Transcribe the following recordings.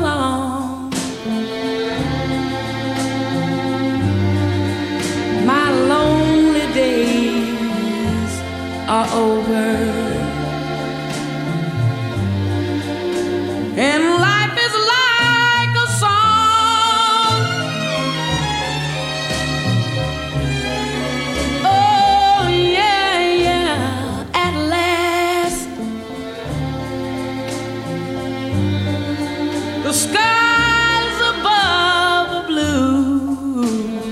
along. My lonely days are over, and life is like a song. Oh yeah, yeah, at last the skies above are blue.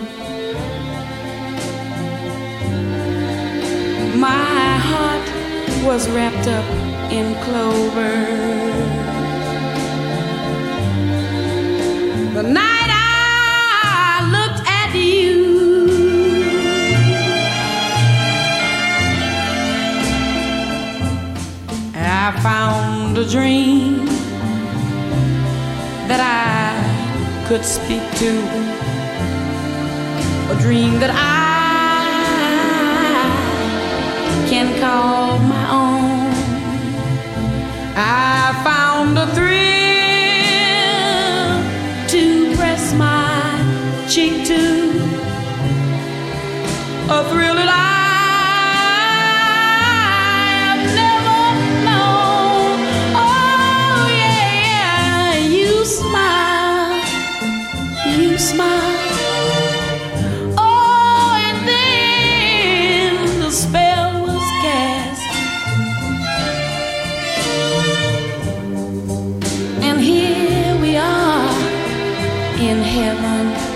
My heart was wrapped up in clover. The night I looked at you, I found a dream that I could speak to, a dream that I can call my own. I found a thrill to press my cheek to, a thrill that I've never known. Oh yeah, you smile, you smile. Oh, and then the spell was cast, and here we are in heaven.